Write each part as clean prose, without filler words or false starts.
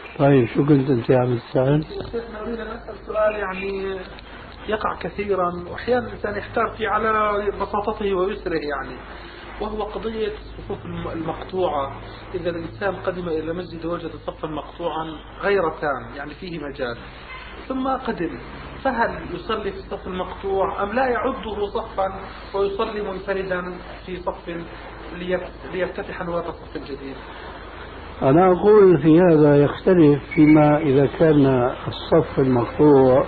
طيب شو كنت أنت عم تسأل؟ شيخنا أريد أن أسأل سؤال يعني يقع كثيرا وأحيانا الإنسان يحتار فيه على بساطته ويسره يعني، وهو قضية الصفوف المقطوعة. إذا الإنسان قدم إلى مسجد وجد صفا مقطوعا غير تام يعني فيه مجال، ثم قدم، فهل يصلي في الصف المقطوع أم لا يعده صفا ويصلي منفردا في صف ليفتتح نواة الصف الجديد؟ أنا أقول في هذا يختلف فيما إذا كان الصف المقطوع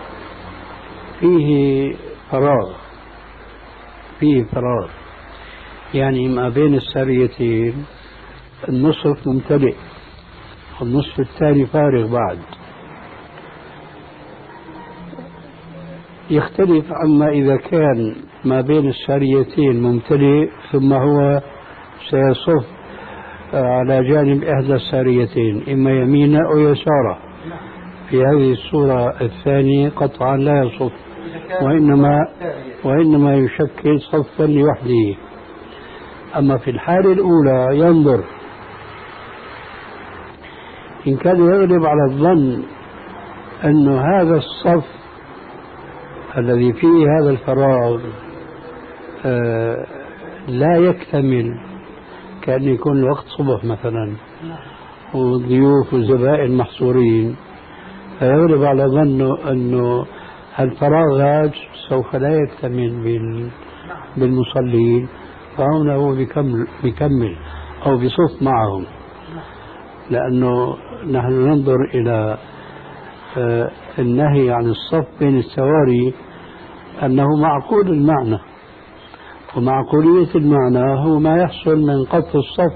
فيه فراغ يعني ما بين الساريتين النصف ممتلئ والنصف الثاني فارغ بعد. يختلف عما إذا كان ما بين الساريتين ممتلئ ثم هو سيصف على جانب إحدى الساريتين إما يمينا أو يسارا. في هذه الصورة الثانية قطعا لا يصف وإنما يشكل صفا لوحده. أما في الحالة الأولى ينظر إن كان يغلب على الظن أن هذا الصف الذي فيه هذا الفراغ لا يكتمل، كأن يكون الوقت صبح مثلا والضيوف والزبائن محصورين، فيغلب على ظنه أنه الفراغ هذا سوف لا يكتمل بالمصلين، فهنا هو بيكمل أو بيصف معهم، لأنه نحن ننظر إلى النهي عن الصف بين السواري أنه معقول المعنى، ومعقولية المعنى هو ما يحصل من قطع الصف.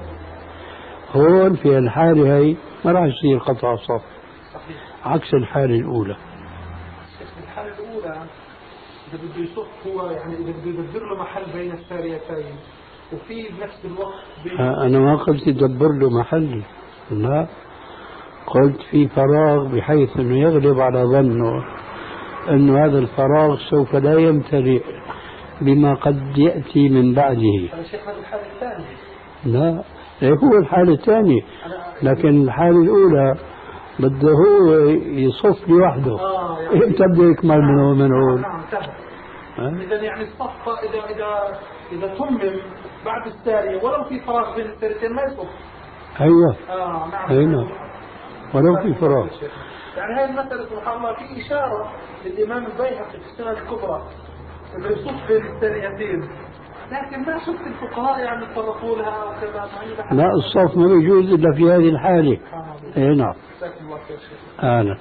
هون في الحالة هي ما راح يصير قطع الصف عكس الحالة الأولى. الحالة الأولى إذا بده يصف هو يعني إذا بده يدبر له محل بين الساريتين وفي بنفس الوقت أنا ما قلت يدبر له محل، لا، قلت في فراغ بحيث أنه يغلب على ظنه أنه هذا الفراغ سوف لا يمتلئ بما قد يأتي من بعده. هذا الحالة الثانية. لا هو الحالة الثانية، لكن الحالة الأولى بده هو يصف لوحده. يعني إمتى بده يكمل من هون؟ نعم إذا يعني الصف إذا تمم بعد السارية ولو في فراغ بين الساريتين ما يصف. أيوة. نعم. أيوة. ولو في فراغ. يعني هاي المسألة سبحان الله في إشارة للإمام البيهقي في السنة الكبرى إنه يصف بين الساريتين، لكن ما شفت الفقهاء يعني يتطرقوا لها وكذا. لا الصف ما بيجوز إلا في هذه الحالة. إيه نعم. أهلا.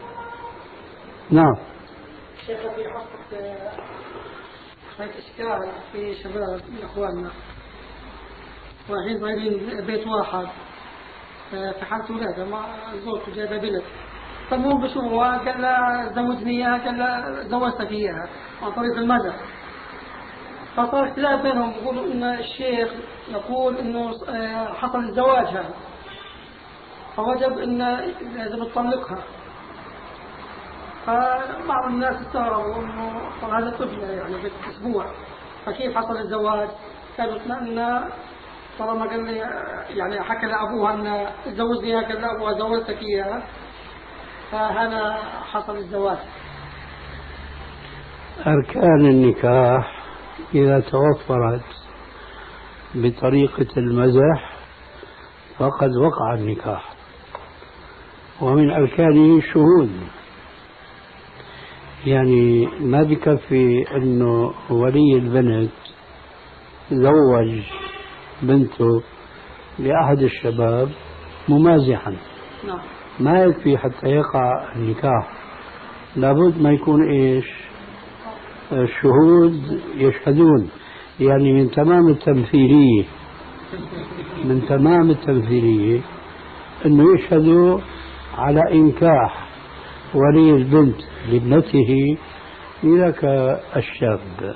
نعم. شيخ في حصة شوية إشكال في شباب من إخواننا رايحين طالبين بيت واحد في حالة ولادة مع زوجته جايبة بنت، فالمهم بشوفها قال لها زوجني إياها، قال لها زوجتك إياها عن طريق المدح. فصار اختلاف بينهم، يقولوا إن الشيخ يقول إنه حصل الزواج هذا فوجب إن لازم تطلقها. فبعض الناس استغربوا إنه هذا طفل يعني بالأسبوع فكيف حصل الزواج؟ قالوا إن طالما قال لي يعني حكى لأبوها أن تزوجني إياها، قال لأبوها زوجتك إياها، فهذا حصل الزواج. أركان النكاح إذا توفرت بطريقة المزح فقد وقع النكاح، ومن أركانه الشهود. يعني ما بكفي أنه ولي البنت زوج بنته لأحد الشباب ممازحا، ما يكفي حتى يقع النكاح، لابد ما يكون إيش؟ الشهود يشهدون. يعني من تمام التمثيلية أنه يشهدوا على إنكاح ولي البنت لابنته لذاك الشاب،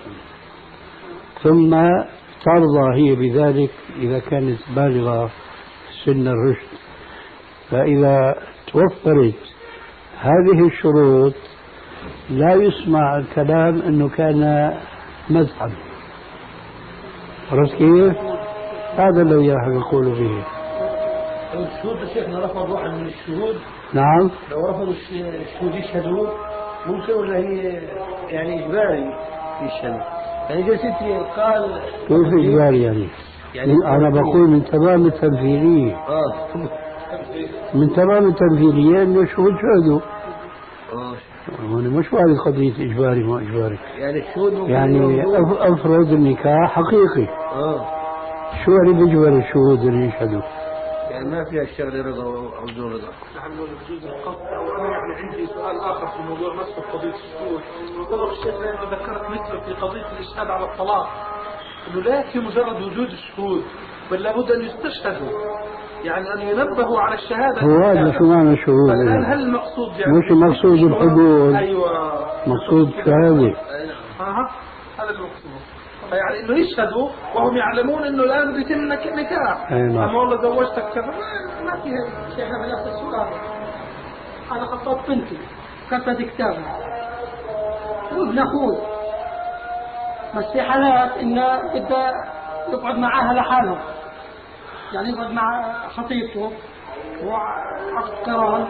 ثم ترضى هي بذلك إذا كانت بالغة سن الرشد. فإذا توفرت هذه الشروط لا يسمع الكلام أنه كان مزحا. عرفت كيف؟ هذا الذي راح يقول به. الشهود يا شيخنا رفض واحد من الشهود، نعم. لو رفضوا الشهود يشهدوا ممكن ولا هي يعني إجباري يشهدوا؟ يعني جلستي قال كيف إجباري يعني أنا بقول من تمام التمثيلية. من تمام التمثيلية إنه الشهود شهدوا. هون مش هذه قضية إجباري ما إجباري. يعني الشهود يعني أفرض النكاح حقيقي. شو اللي بيجبر الشهود اللي يشهدوا؟ يعني ما فيها الشغل رضا أو دون رضا. نعم بجوز القصد. أو أنا يعني عندي سؤال آخر في موضوع نفس قضية الشهود. طبعا الشيخ لما ذكرت مثله في قضية الإشهاد على الطلاق إنه لا في مجرد وجود الشهود بل لابد أن يستشهدوا، يعني أن ينبهوا على الشهادة. هو هذا شو معنى الشهود؟ الآن هل المقصود يعني مش المقصود الحضور؟ أيوة مقصود شهادة. هذا المقصود. يعني انه يشهدوا وهم يعلمون انه الان بيتم نكاح. اما والله زوجتك كذا ما فيها. شيخنا بنفس السؤال، انا خطبت بنتي كتبت كتابها وابن اخوي، بس في حالات انه بده يقعد معاها لحاله، يعني يقعد مع خطيبته وعقد قران،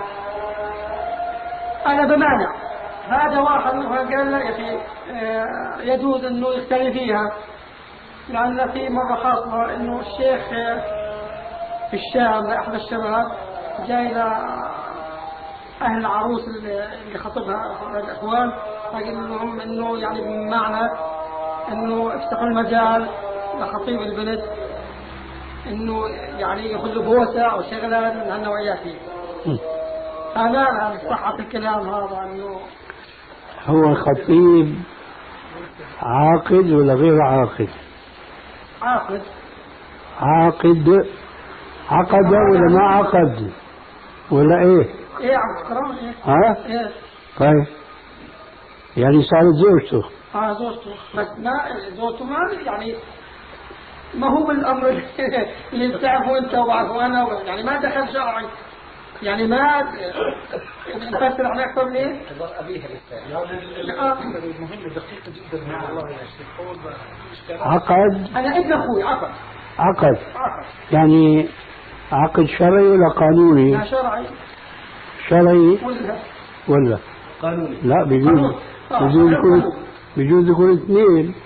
انا بمانع. هذا واحد قال لا يا اخي يجوز انه يختلي فيها، لان في مره حاصله انه الشيخ في الشام لاحد الشباب جاي اهل العروس اللي خطبها الاخوان، فقال لهم انه يعني بمعنى انه افتحوا المجال لخطيب البنت انه يعني ياخذ له بوسه او شغله من هالنوعيات. فلا صحة الكلام هذا انه هو الخطيب عاقد ولا غير عاقد؟ عاقد. عاقد عقد ولا ما عقد ولا ايه؟ ايه عقد قران. ايه ها؟ ايه طيب يعني صارت زوجته. زوجته، بس ما زوجته ما يعني ما هو بالامر اللي بتعرفه انت وبعرفه انا، يعني ما دخل شرعي، يعني ما نفسر على اكثر من ايه؟ ابيها للثاني. المهم دقيقه جدا مع الله يا شيخ. عقد. انا ابن اخوي عقد يعني عقد شرعي ولا قانوني؟ لا شرعي. شرعي ولا قانوني؟ لا بيجوز يكون اثنين.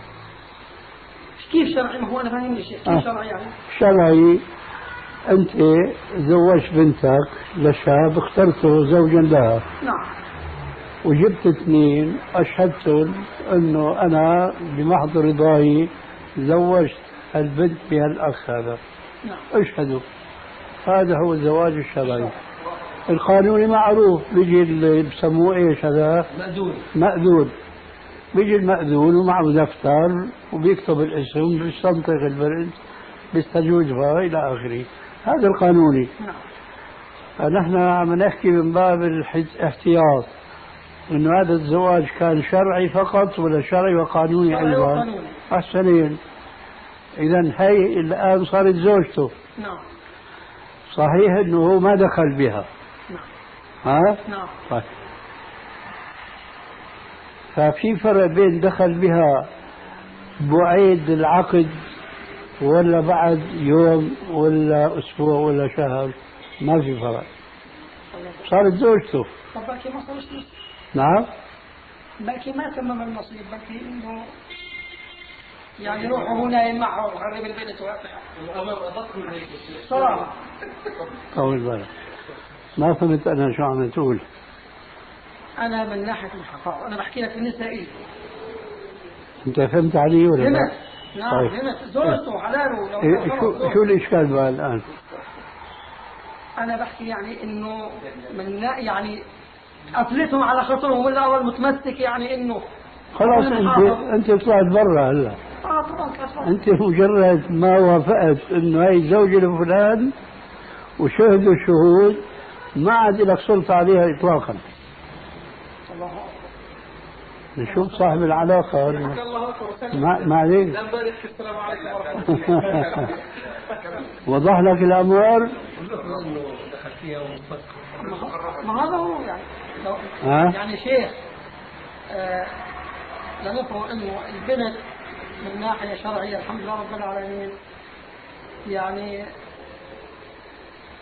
كيف شرعي؟ ما هو انا فاهمني شيء. كيف شرعي يعني؟ شرعي أنت زوجت بنتك لشاب اخترته زوجا لها. نعم. وجبت اثنين أشهدتهم أنه أنا بمحض رضاي زوجت البنت بهالأخ هذا. نعم. اشهدوا. هذا هو الزواج الشرعي. القانوني معروف، بيجي اللي بسموه ايش هذا؟ مأذون. بيجي المأذون ومعه دفتر وبيكتب الاسم، بيستنطق البنت، بيستجوزها إلى آخره. هذا القانوني. نحن عم نحكي من باب الاحتياط انه هذا الزواج كان شرعي فقط ولا شرعي وقانوني ايضا. احسنين. اذا هي الان صارت زوجته. نعم. صحيح انه هو ما دخل بها. نعم. ها؟ نعم. طيب. ففي فرق بين دخل بها بعيد العقد ولا بعد يوم ولا اسبوع ولا شهر، ما في فرق. صارت زوجته. طب بلكي ما صارش نصيب. نعم. بلكي ما تمم النصيب، بلكي انه يعني روحه هنا معه وقرب البنت صراحة. طول بالك. ما فهمت انا شو عم تقول. انا من ناحية الحقائق انا بحكي لك النسائي. انت فهمت علي ولا لا؟ فهمت. نعم فهمت. زوجته حلاله لو شو الاشكال بقى الان؟ انا بحكي يعني انه من يعني قفلتهم على خطرهم ولا اول متمسك، يعني انه خلاص انت طلعت برا هلا. انت مجرد ما وافقت انه هي زوجة لفلان وشهدوا الشهود ما عاد لك سلطة عليها اطلاقا. نشوف صاحب العلاقة. ما عليك. وضح لك الأمر. ما هذا هو يعني يعني شيخ لنفهم انه البنت من ناحية شرعية الحمد لله رب العالمين يعني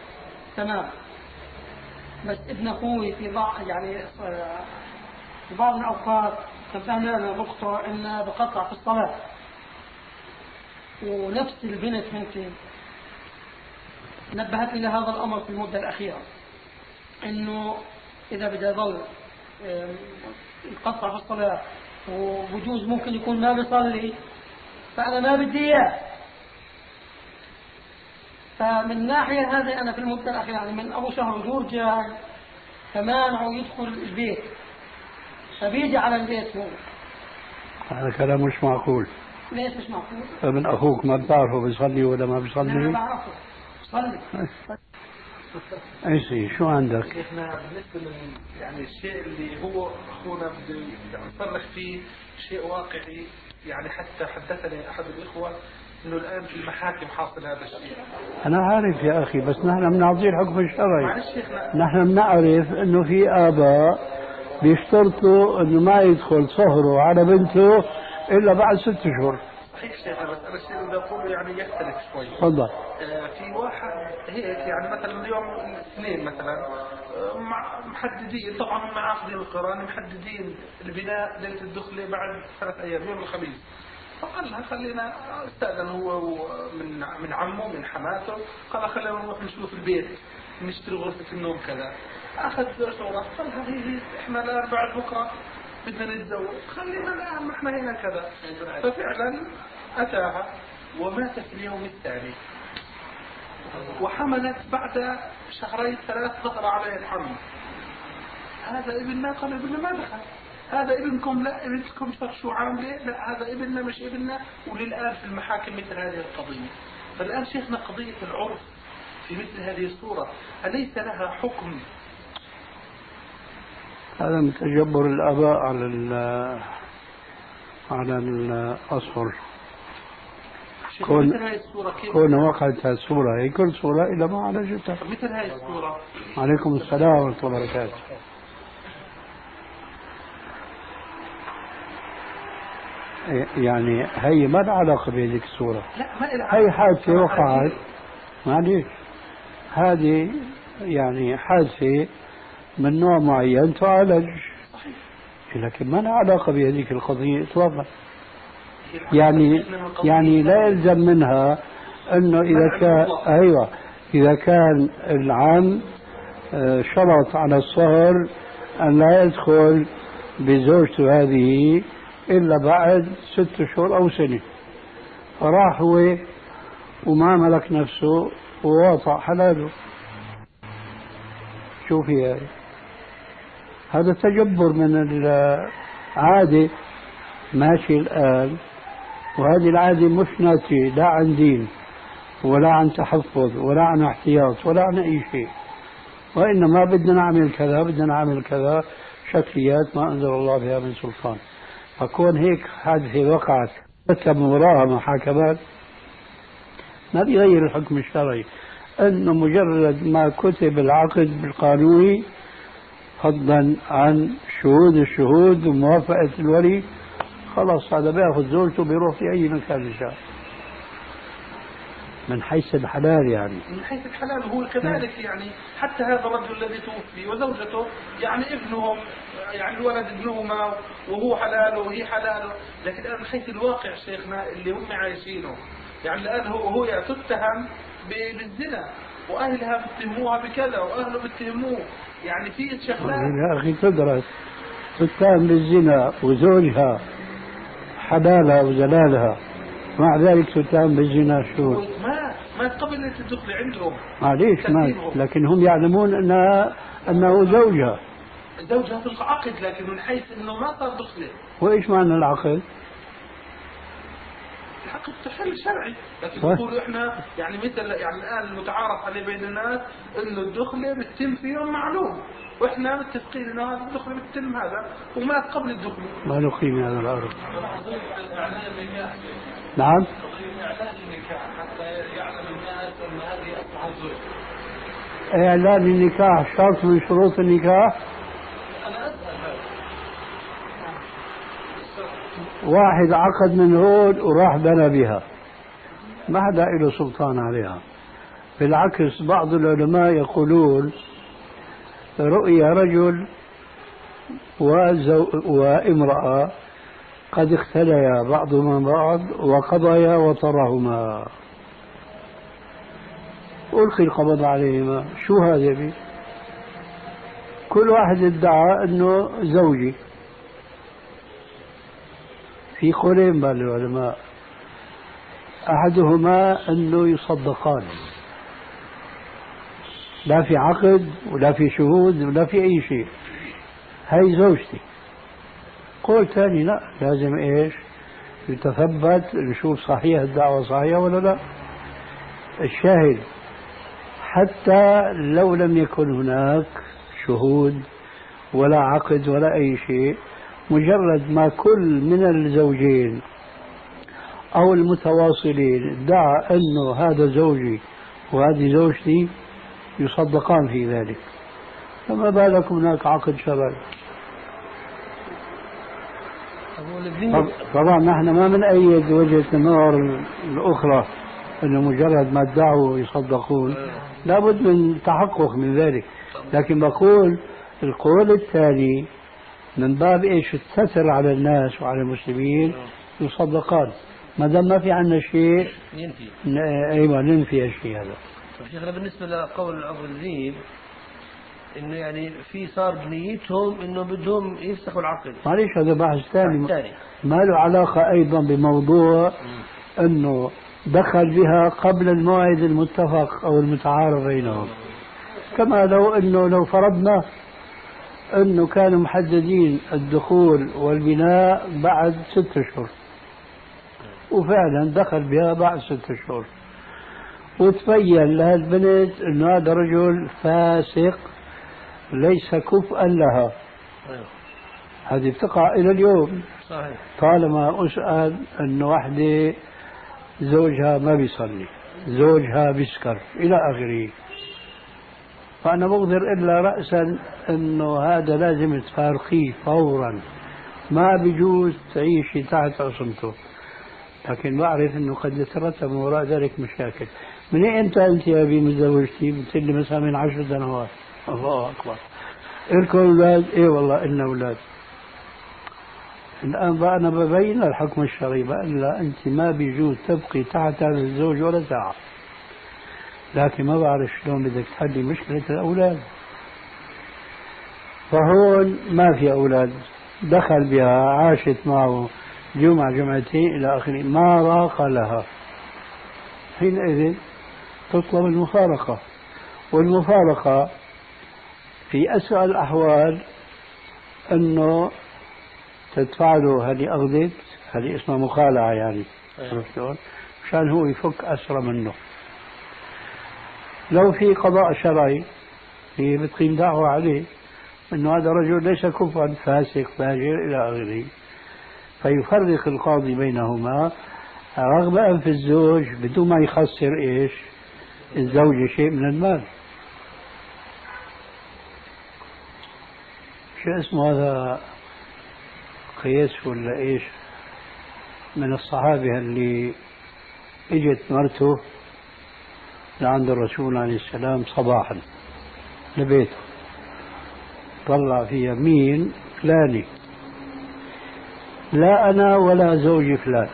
تمام. بس ابن أخوي في بعض يعني في بعض الأوقات تنبهنا لنقطة إنه بقطع في الصلاة، ونفس البنت بنتي نبهت إلى هذا الأمر في المدة الأخيرة، إنه إذا بدأ يظل يقطع في الصلاة وبجوز ممكن يكون ما بيصلي، فأنا ما بدي إياه. فمن ناحية هذه أنا في المدة الأخيرة يعني من أبو شهر جورجيا فمانعه يدخل البيت، فبيجي على البيت هو. هذا كلام مش معقول. ليش مش معقول؟ ابن أخوك ما بتعرفه بيصلي ولا ما بيصلي؟ أنا بعرفه صلي. أي شو عندك؟ احنا بالنسبة يعني الشيء اللي هو أخونا بده يصرخ فيه شيء واقعي، يعني حتى حدثني أحد الإخوة إنه الآن في المحاكم حاصل هذا الشيء. أنا عارف يا أخي، بس نحن بنعطيه الحكم الشرعي. معلش نحن بنعرف إنه في آباء بيشترطوا إنه ما يدخل صهره على بنته إلا بعد 6 أشهر. صحيح شيخنا، بس أنا الشيء اللي بقوله يعني يختلف شوي. تفضل. في واحد هيك يعني مثلا اليوم الاثنين مثلا محددين، طبعا هم عاقدين القران محددين البناء ليله الدخله بعد 3 أيام يوم الخميس. فقال لها خلينا، استأذن هو من عمه من حماته، قال خلينا نروح نشوف البيت نشتري غرفة النوم كذا. أخذ صورة، قال لها هي إحنا الآن بعد بكرة بدنا نتزوج، خلينا الآن ما إحنا هنا كذا. ففعلا أتاها ومات في اليوم الثاني، وحملت بعد 2 3 ظهر عليه الحمل. هذا ابننا؟ قال ابننا ما دخل. هذا ابنكم؟ لا ابنكم. شو عامله؟ لا هذا ابننا مش ابننا. وللآن في المحاكم مثل هذه القضية. فالآن شيخنا قضية العرف في مثل هذه الصورة أليس لها حكم؟ هذا من تجبر الآباء على الأصفر. كون وقعت هذه الصورة، هي كل صورة إلى ما عالجتها. مثل هذه الصورة. عليكم السلام ورحمة الله وبركاته. يعني هي ما لها علاقة بهذيك الصورة. لا ما لها. هي حادثة وقعت، معليش، هذه يعني حادثة من نوع معين تعالج، لكن ما لها علاقة بهذيك القضية إطلاقا. يعني لا يلزم منها أنه إذا كان إذا كان العم شرط على الصهر أن لا يدخل بزوجته هذه إلا بعد 6 أشهر أو سنة، فراح هو وما ملك نفسه وواطع حلاله. شوف هي هذا تجبر من العادة ماشي الآن، وهذه العادة مش ناتجة لا عن دين ولا عن تحفظ ولا عن احتياط ولا عن أي شيء، وإنما بدنا نعمل كذا بدنا نعمل كذا، شكليات ما أنزل الله بها من سلطان. فكون هيك حادثة وقعت تم وراها محاكمات ما بيغير الحكم الشرعي، أنه مجرد ما كتب العقد بالقانوني فضلا عن الشهود وموافقة الولي، خلاص هذا بياخذ زوجته بيروح في أي مكان شاء. من حيث الحلال يعني. من حيث الحلال هو كذلك يعني. حتى هذا الرجل الذي توفي وزوجته يعني ابنهم، يعني الولد ابنهما وهو حلاله وهي حلاله، لكن الآن من حيث الواقع شيخنا اللي هم عايشينه، يعني الآن هو تتهم بالزنا وأهلها بتهموها بكذا وأهله بتهموه، يعني في شغلات. يا أخي تدرس، تتهم بالزنا وزوجها حلالها وزلالها، مع ذلك تتهم بالزنا. شو ما قبلت الدخل عندهم. معليش لكن هم يعلمون أنه زوجها في العقد، لكن من حيث أنه ما صار دخله. وإيش معنى العقد؟ العقد تحل شرعي، لكن يقولوا إحنا يعني مثل يعني الآن المتعارف عليه بين الناس إنه الدخلة بتتم في يوم معلوم، وإحنا متفقين إنه هذا الدخلة بتتم هذا وما قبل الدخلة. ما له قيمة هذا الأمر. نعم. حتى يعلم الناس أن هذه أصبحت زوجة. إعلان النكاح شرط من شروط النكاح. أنا أسأل واحد عقد من هون وراح بنى بها، ما حدا له سلطان عليها. بالعكس بعض العلماء يقولون رؤيا رجل وامرأة قد اختليا بعضهما بعض وقضيا وطرهما ألقي القبض عليهما. شو هذا بي؟ كل واحد ادعى أنه زوجي. في قولين بين العلماء، أحدهما أنه يصدقان، لا في عقد ولا في شهود ولا في أي شيء، هاي زوجتي. قول ثاني لا، لازم إيش؟ يتثبت نشوف صحيح الدعوة صحيحة ولا لا. الشاهد حتى لو لم يكن هناك شهود ولا عقد ولا أي شيء، مجرد ما كل من الزوجين أو المتواصلين ادعى أنه هذا زوجي وهذه زوجتي يصدقان في ذلك، فما بالك هناك عقد شرعي. طبعا نحن ما بنأيد وجهة النظر الأخرى أنه مجرد ما ادعوا يصدقون، لابد من تحقق من ذلك. لكن بقول القول الثاني من باب ايش؟ الستر على الناس وعلى المسلمين، يصدقان ما دام ما في عندنا شيء ينفي. ايوه ننفي الشيء هذا. شيخنا بالنسبه لقول ابو الذيب انه يعني في صار بنيتهم انه بدهم يفسخوا العقد، معليش هذا بحث ثاني ما له علاقه ايضا بموضوع انه دخل بها قبل الموعد المتفق او المتعارف بينهم. كما لو فرضنا أنه كانوا محددين الدخول والبناء بعد 6 أشهر، وفعلا دخل بها بعد 6 أشهر، وتبين لهالبنت أنه هذا رجل فاسق ليس كفءا لها. هذه بتقع إلى اليوم. صحيح. طالما أسأل أنه واحدة زوجها ما بيصلي، زوجها بيسكر إلى آخره، فأنا بقدر إلا رأسا أنه هذا لازم تفارقيه فورا، ما بيجوز تعيشي تحت عصمته. لكن بعرف أنه قد يترتب وراء ذلك مشاكل. من أنت يا أبي متزوجتي؟ قلت لي مثلا من 10 سنوات. الله أكبر. إلكم أولاد؟ إيه والله إلنا أولاد. الآن بقى أنا ببين الحكم الشرعي، بقول لا أنت ما بيجوز تبقي تحت هذا الزوج ولا ساعة. لكن ما بعرف شلون بدك تحلي مشكلة الأولاد. فهون ما في أولاد، دخل بها عاشت معه جمعة جمعتين إلى آخره، ما راق لها، حينئذ تطلب المفارقة. والمفارقة في أسوأ الأحوال أنه تدفع له هذه أخذت، هذه اسمها مخالعة يعني، مشان هو يفك أسرى منه. لو في قضاء شرعي هي بتقيم دعوة عليه أنه هذا رجل ليس كفوا فاسق فاجر إلى آخره، فيفرق القاضي بينهما رغم أنف الزوج بدون ما يخسر إيش الزوج شيء من المال. شو اسمه هذا؟ قيس ولا إيش من الصحابة اللي اجت مرته لعند الرسول عليه السلام صباحا لبيته، طلع في يمين فلاني، لا أنا ولا زوجي فلان،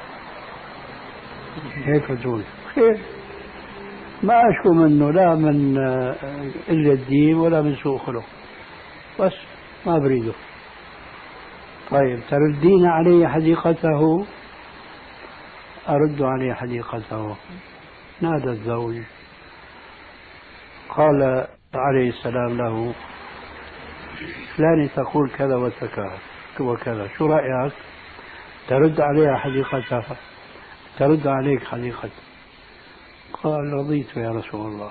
هيك تقول خير، ما أشكو منه لا من إلا الدين ولا من سوء خلق، بس ما بريده. طيب تردين علي حديقته؟ أرد عليه حديقته. نادى الزوج قال عليه السلام له فلان تقول كذا وكذا، شو رأيك؟ ترد عليها حديقتها، ترد عليك حديقتها. قال رضيت يا رسول الله،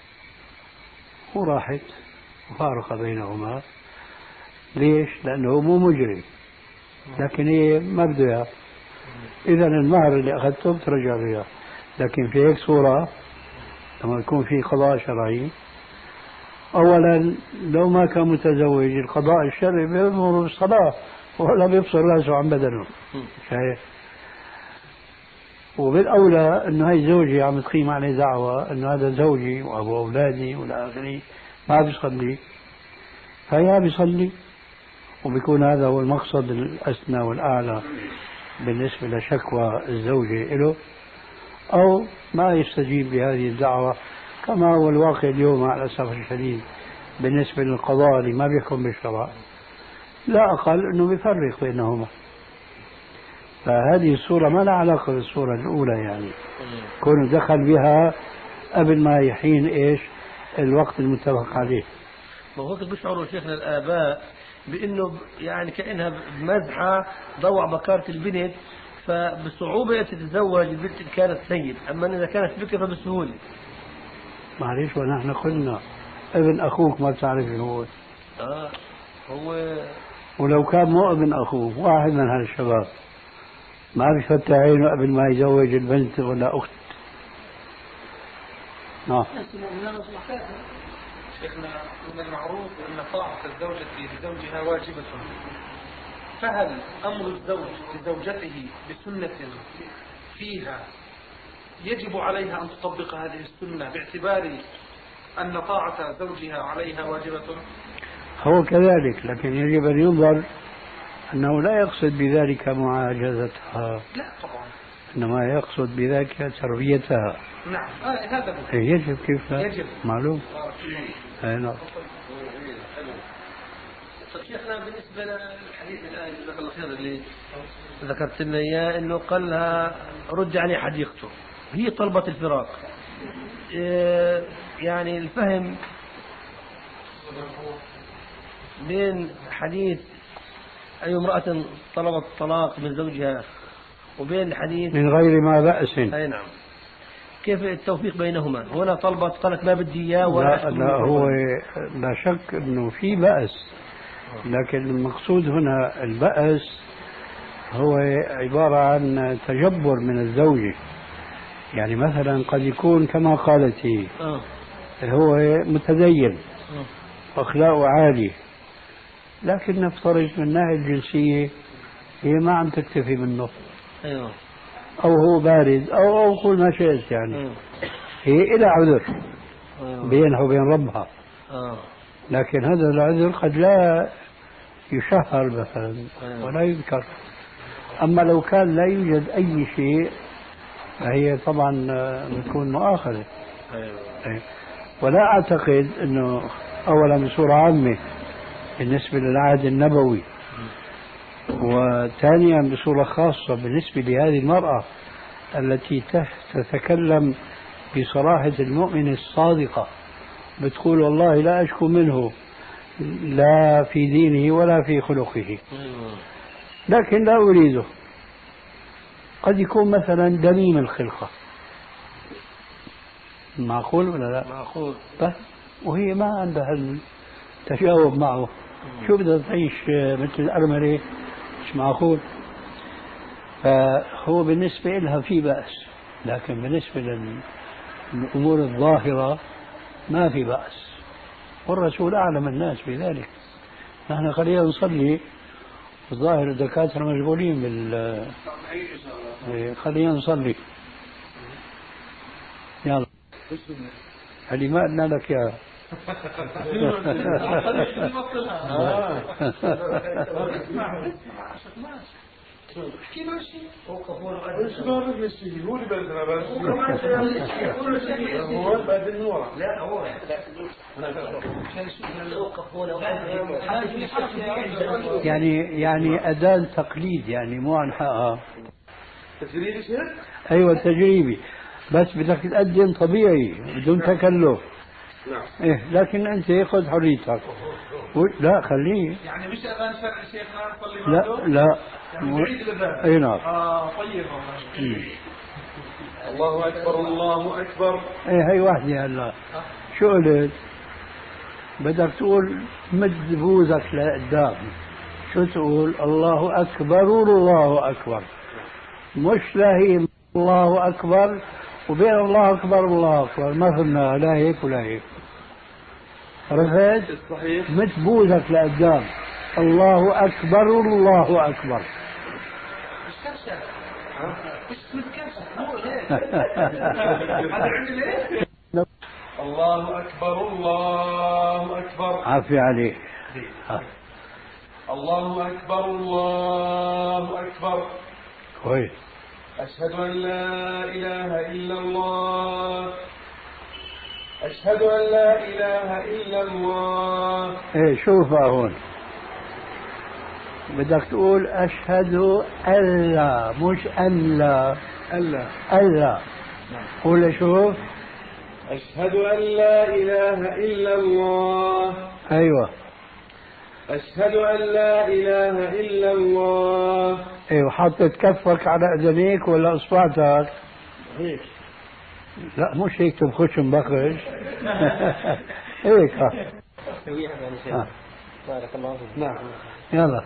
وراحت وفارق بينهما. ليش؟ لأنه مو مجرم، لكن هي ما بده اياه، إذا المهر اللي أخذته بترجع له إياه. لكن في هيك صورة لما يكون في قضاء شرعي، أولا لو ما كان متزوج القضاء الشرعي بيأمر بالصلاة ولا بيفصل رأسه عن بدنه. شايف؟ وبالأولى أنه هاي زوجي عم تقيم عليه دعوة أنه هذا زوجي وأبو أولادي والى آخره ما بيصلي، فيا بيصلي وبيكون هذا هو المقصد الأسنى والأعلى بالنسبة لشكوى الزوجة له، أو ما يستجيب لهذه الدعوة كما هو الواقع اليوم على الأسف الشديد بالنسبة للقضاء اللي ما بيحكم بالشرع، لا أقل أنه بيفرق بينهما. فهذه الصورة ما لها علاقة بالصورة الأولى، يعني كون دخل بها قبل ما يحين إيش الوقت المتفق عليه. ما هو بيشعروا شيخنا الآباء بأنه يعني كأنها بمزحة ضوع بكارة البنت، فبصعوبة تتزوج البنت إن كانت سيد، أما إذا كانت بكر فبسهولة. معليش ونحن قلنا ابن أخوك ما بتعرف هو هو ولو كان مو ابن أخوه واحد من هالشباب ما بيفتح عينه قبل ما يزوج البنت ولا أخت. شيخنا من المعروف أن طاعة الزوجة لزوجها واجبة، فهل أمر الزوج لزوجته بسنة فيها يجب عليها أن تطبق هذه السنة باعتبار أن طاعة زوجها عليها واجبة؟ هو كذلك، لكن يجب أن ينظر أنه لا يقصد بذلك معاجزتها، لا طبعا، إنما يقصد بذلك تربيتها. نعم هذا يجب، كيف لا؟ يجب معلوم. نعم. شيخنا بالنسبة للحديث الآن جزاك الله خير اللي ذكرت لنا إياه، إنه قال لها رد عليه حديقته، هي طلبت الفراق. يعني الفهم بين حديث أي امرأة طلبت الطلاق من زوجها وبين الحديث من غير ما بأس. أي نعم، كيف التوفيق بينهما؟ هنا طلبت قالت ما بدي إياه لا هو لا شك أنه في بأس، لكن المقصود هنا البأس هو عبارة عن تجبر من الزوجة. يعني مثلا قد يكون كما قالت هي هو متدين وأخلاقه عالي، لكن نفترض من الناحية الجنسية هي ما عم تكتفي منه، أو هو بارد أو قول ما شئت، يعني هي إلى عذر بينها وبين ربها، لكن هذا العذر قد لا يشهر مثلا ولا يذكر. أما لو كان لا يوجد أي شيء فهي طبعا بتكون مؤاخذة. ولا أعتقد أنه أولا بصورة عامة بالنسبة للعهد النبوي، وثانيا بصورة خاصة بالنسبة لهذه المرأة التي تتكلم بصراحة المؤمن الصادقة، بتقول والله لا أشكو منه لا في دينه ولا في خلقه، لكن لا أريده. قد يكون مثلا دميم الخلقة، معقول ولا لا؟ معقول. وهي ما عندها التجاوب معه، شو بدها تعيش مثل الأرملة؟ مش معقول. فهو بالنسبة لها في بأس، لكن بالنسبة للأمور الظاهرة ما في بأس، والرسول أعلم الناس بذلك. نحن خلينا نصلي، الظاهر الدكاترة مشغولين خلينا نصلي. يلا اللي ما قلنا لك يا احكي ماشي هو اللي بلدنا بس هو بعد النور. لا هو يعني أداة تقليد، يعني مو عن حقها. تجريبي شيء؟ أيوة تجريبي، بس بدك تقدم طبيعي بدون تكلف. نعم. إيه لكن أنت خذ حريتك. لا خليه. يعني مش أذان شرعي شيخنا نصلي لا لا. يعني بعيد الأذان. أي نعم. طيب. الله أكبر الله أكبر. إيه هي واحدة هلا. شو قلت؟ بدك تقول مد بوزك لقدام. شو تقول؟ الله أكبر الله أكبر. مش لا هي الله أكبر وبين الله أكبر الله أكبر، ما فهمنا لا هيك ولا هيك. عرفت؟ صحيح. مد بوزك لقدام، الله أكبر الله أكبر. الله أكبر الله أكبر. عافية عليك. الله أكبر الله أكبر. كويس. أشهد أن لا إله إلا الله. أشهد أن لا إله إلا الله. ايه شوفها هون بدك تقول أشهد أن لا مش أن لا. ألا. ألا قول شوف. أشهد أن لا إله إلا الله. أيوة. أشهد أن لا إله إلا الله. ايه وحطت كفك على أذنيك ولا إصبعتك؟ هيك. لا مش هيك تبخش مبخش. هيك بارك الله فيك. نعم. يلا.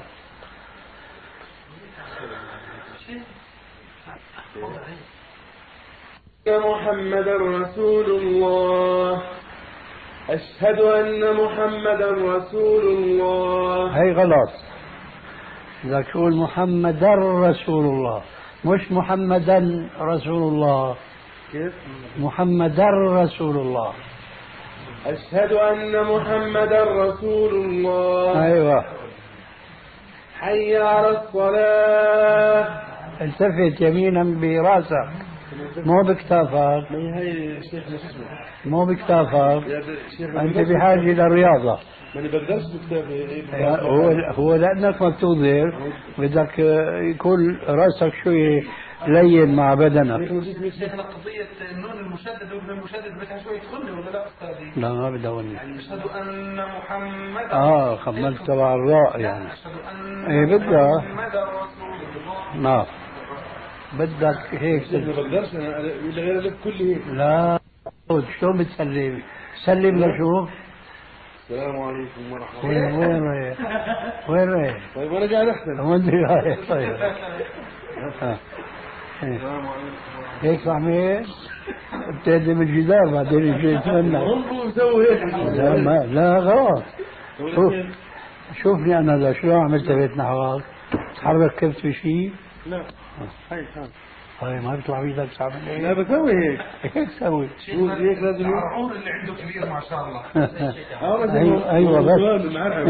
محمد رسول الله. أشهد أن محمدا رسول الله. هي غلط. بدك تقول محمدا رسول الله مش محمدا رسول الله. كيف؟ محمدا رسول الله. أشهد أن محمدا رسول الله. أيوة. حي على الصلاة. التفت يمينا براسك مو بكتافك. هي شيخنا مو بكتافك. يا شيخ أنت بحاجة للرياضة. ماني بقدرش بكتافي. هو لأنك ما بتوظف بدك يكون راسك شوي لين مع بدنك. شيخنا قضية النون المشدد والنون المشدد بدها شوية تخلي ولا لا أستاذي؟ لا ما بدوني. أشهد أن محمدا. خملت تبع الراء يعني. أشهد أن إيه بدها. محمدا رسول الله. نعم. بدك هيك ما بقدرش أنا غير لك كل هيك. لا شلون بتسلم؟ سلم لشوف. السلام عليكم ورحمة الله. وين رايح؟ وين رايح؟ طيب أنا قاعد أحسن. وين رايح؟ طيب. السلام عليكم. هيك فهمت؟ بتهدم الجدار بعدين يجي يتمنى. هم بيسووا هيك. لا غلط. شوفني أنا شلون عملت بيت نحوك؟ تحرك كبت بشيء؟ لا. هاي هاي ما بيطلع بيدك تعمل ايه؟ لا بسوي هيك. هيك سوي. هيك لازم. العمر اللي عنده كبير ما شاء الله. ايوه بس.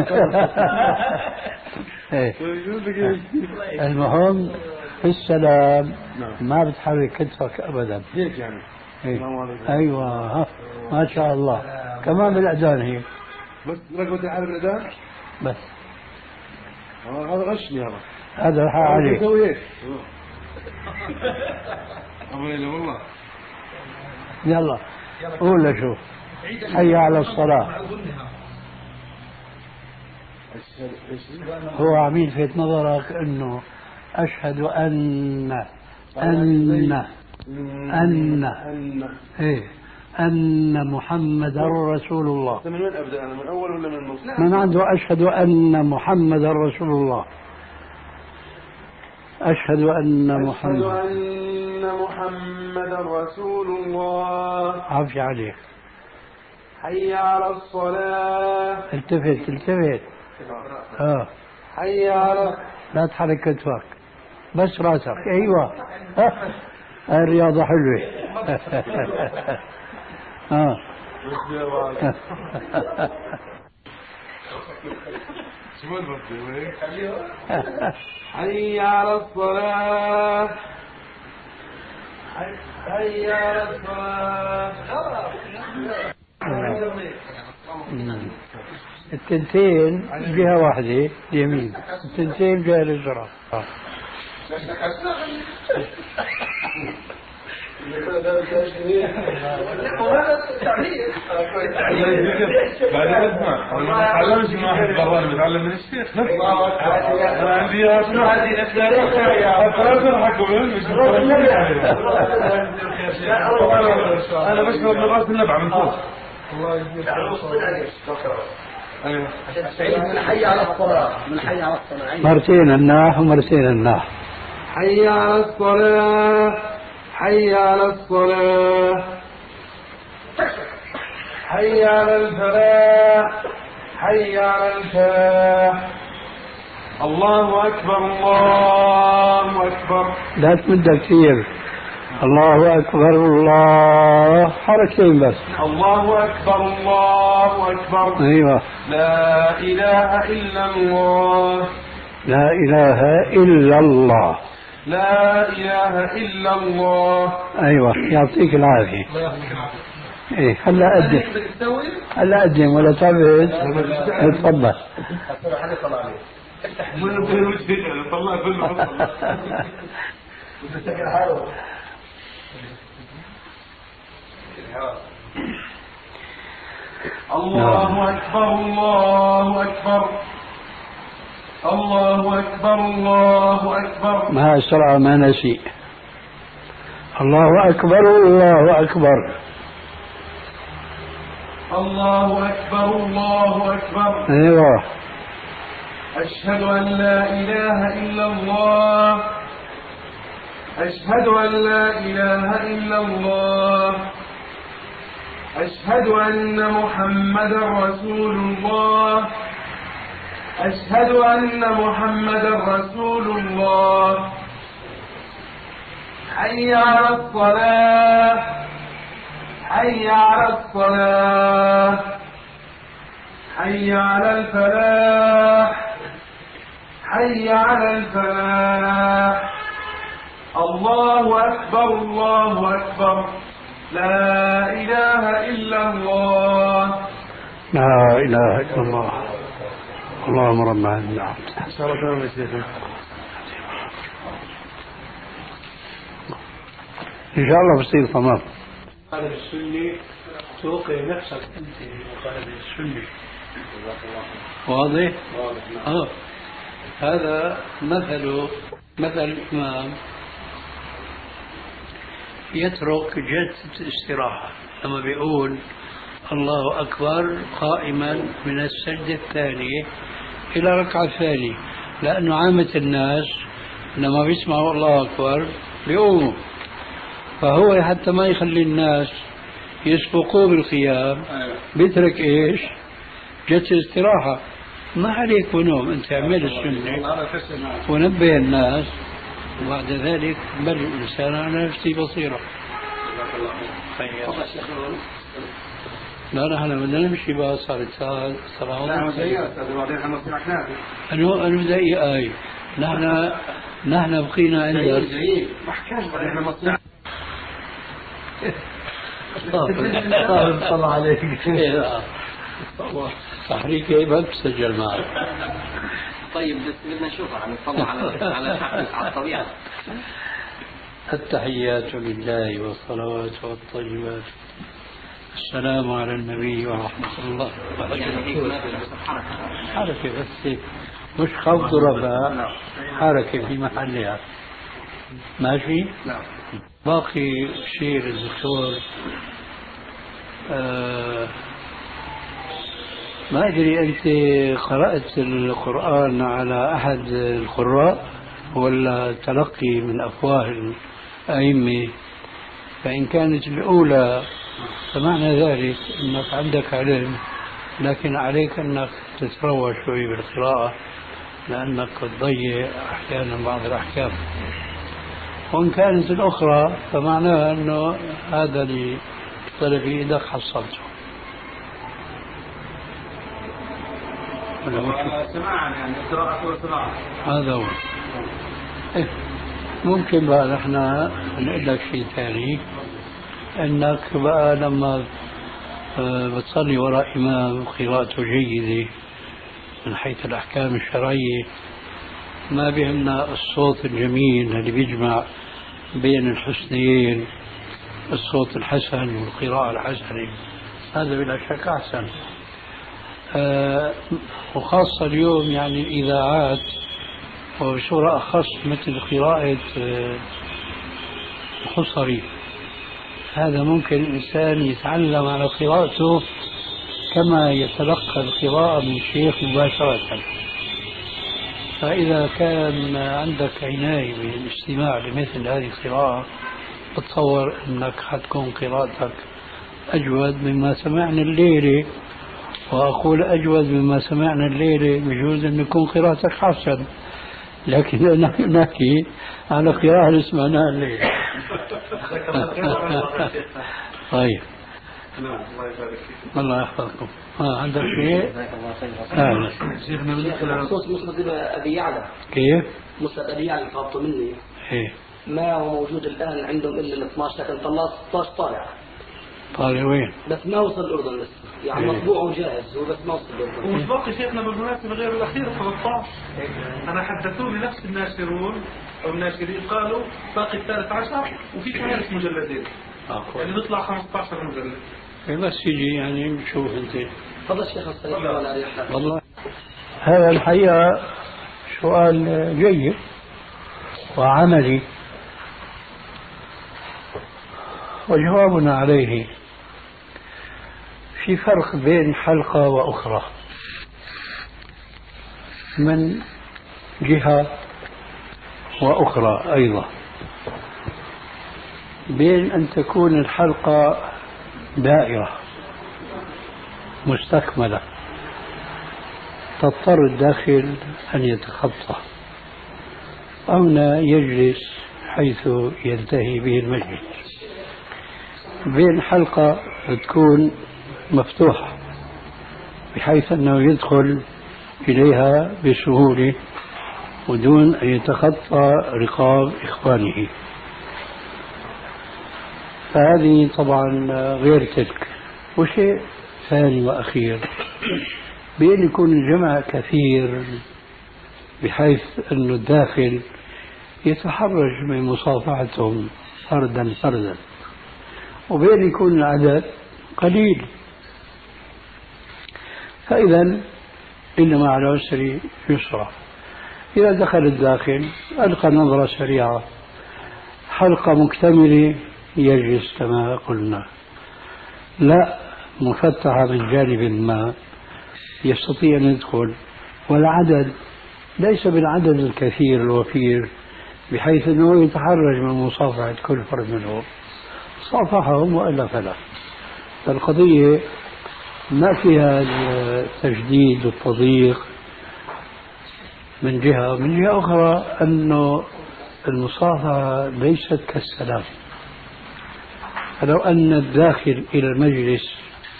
المهم في السلام ما بتحرك كتفك ابدا. هيك يعني. ايوه ما شاء الله. كمان بالاذان هيك. بس رقبة العالم الأذان؟ بس. هذا غشني هذا. هذا راح عليك. بسوي هيك. أبو ليلى والله. يلا قول لشوف. حي على الصلاة. هو عم يلفت نظرك انه اشهد ايه ان محمدا رسول الله. من وين ابدا انا؟ من اول ولا من النص؟ من عنده اشهد ان محمدا رسول الله. أشهد أن محمدا رسول الله. عافية عليك. حي على الصلاة. التفت. حي على. لا تحرك كتفك بس راسك. أيوة هاي الرياضة حلوة. حي على الصلاة. حي على الصلاة. التنتين جهة واحدة اليمين، التنتين جهة اليسرى. بعدين اسمع، انا ما اتعلمش من واحد براني، بتعلم من الشيخ. انا عندي هذه انا بشرب من راس النبع من فوق. الله يجزيك ايوه من حي على الصلاة. من حي على الصلاة. مرتين الناح ومرتين الناح. حي على الصلاة. حي على الصلاة. حي على الفلاح. حي على الفلاح. الله أكبر الله أكبر. لا تمد كثير. الله أكبر الله، حركتين بس. الله أكبر الله أكبر. أيوة. لا إله إلا الله. لا إله إلا الله. لا إله إلا الله. أيوة، يعطيك العافية. إيه هلا أقدم، هلا أقدم ولا تعبت. تفضل. الله أكبر الله أكبر. الله أكبر الله أكبر. ما أسرع ما نسي. الله أكبر الله أكبر. الله أكبر الله أكبر. أيوة. أشهد أن لا إله إلا الله. أشهد أن لا إله إلا الله. أشهد أن محمدا رسول الله. أشهد أن محمدا رسول الله. حي على الصلاة. حي على الصلاة. حي على الفلاح. حي على الفلاح. الله أكبر الله أكبر. لا إله إلا الله. لا إله إلا الله. اللهم رب هذه الدعوة. إن شاء الله بصير تمام. هذا السني توقع نفسك أنت مخالف السني. واضح؟ واضح. هذا مثل الإمام يترك جلسة الاستراحة لما بيقول الله أكبر قائما من السجدة الثانية إلى ركعة الثانية، لأنه عامة الناس لما بيسمعوا الله أكبر بيقوموا، فهو حتى ما يخلي الناس يسبقوه بالقيام بيترك إيش؟ جلسة الاستراحة. ما عليك ونوم، أنت اعمل السنة ونبه الناس، وبعد ذلك بل الإنسان على نفسه بصيرة. لا نحن بدنا نمشي بقى، صارت صلاة. لا بعدين حنصير أحناف. أنا بدي آي نحن بقينا عندك. صلى عليك. تحريك ما بتسجل معك. طيب بس بدنا نشوفها عم نطلع على الطبيعة. التحيات لله والصلوات والطيبات، السلام على النبي ورحمة الله. حركة بس مش خفض رفع، حركة في محلها. ماشي؟ نعم. باقي شيء للدكتور، ما أدري أنت قرأت القرآن على أحد القراء ولا تلقي من أفواه الأئمة؟ فإن كانت الأولى فمعنى ذلك أنك عندك علم، لكن عليك أنك تتروى شوي بالقراءة لأنك تضيع أحيانا بعض الأحكام. وإن كانت الأخرى فمعناها أنه هذا اللي طلب في إيدك حصلته. سماعا يعني قراءة وسماعا. هذا هو. ممكن بقى نحن نقول لك شيء ثاني، انك بقى لما بتصلي وراء امام قراءته جيده من حيث الاحكام الشرعيه، ما بيهمنا الصوت الجميل اللي بيجمع بين الحسنيين، الصوت الحسن والقراءه الحسنه، هذا بلا شك احسن. وخاصة اليوم يعني الإذاعات وبصورة أخص مثل قراءة الحصري، هذا ممكن الإنسان يتعلم على قراءته كما يتلقى القراءة من الشيخ مباشرة. فإذا كان عندك عناية بالاستماع لمثل هذه القراءة، أتصور أنك حتكون قراءتك أجود مما سمعنا الليلة وأقول أجود مما سمعنا الليلة، بجوز أن يكون قراءتك حسن، لكن نحن نحكي على قراءة اللي سمعناها الليلة. طيب الله يحفظكم. عندك شيء؟ شيخنا بخصوص مسند ابي يعلى. كيف؟ مسند ابي يعلى طلبته مني. ايه ما هو موجود الان عندهم الا ال 12، لكن 16 طالع. طالع وين؟ بس ما وصل الاردن لسه، يعني مطبوع وجاهز هو، بس ما وصل الاردن. ومش باقي شيخنا بالمناسبة غير الأخير 15. أنا حدثوني نفس الناشرون أو الناشرين قالوا باقي 13 وفي كمان مجلدين، يعني بيطلع 15 مجلد. بس يجي يعني نشوف انت. تفضل شيخ السلام ولا ريحة. والله هذا الحقيقة سؤال جيد وعملي، وجوابنا عليه في فرق بين حلقة وأخرى من جهة وأخرى أيضا، بين أن تكون الحلقة دائرة مستكملة تضطر الداخل أن يتخطى أو يجلس حيث ينتهي به المجلس، بين حلقة تكون مفتوحة بحيث أنه يدخل إليها بسهولة ودون أن يتخطى رقاب إخوانه، فهذه طبعا غير تلك. وشيء ثاني وأخير، بأن يكون الجمع كثير بحيث أن الداخل يتحرج من مصافحتهم فردا فردا، وبأن يكون العدد قليل. فإذا إن مع العسر يسرا. إذا دخل الداخل ألقى نظرة سريعة، حلقة مكتملة يجلس كما قلنا، لا مفتحة من جانب ما يستطيع أن يدخل، والعدد ليس بالعدد الكثير الوفير بحيث أنه يتحرج من مصافحة كل فرد منهم، صافحهم وإلا فلا. فالقضية ما فيها التجديد والتضييق من جهة، ومن جهة أخرى أنه المصافحة ليست كالسلام. فلو أن الداخل إلى المجلس،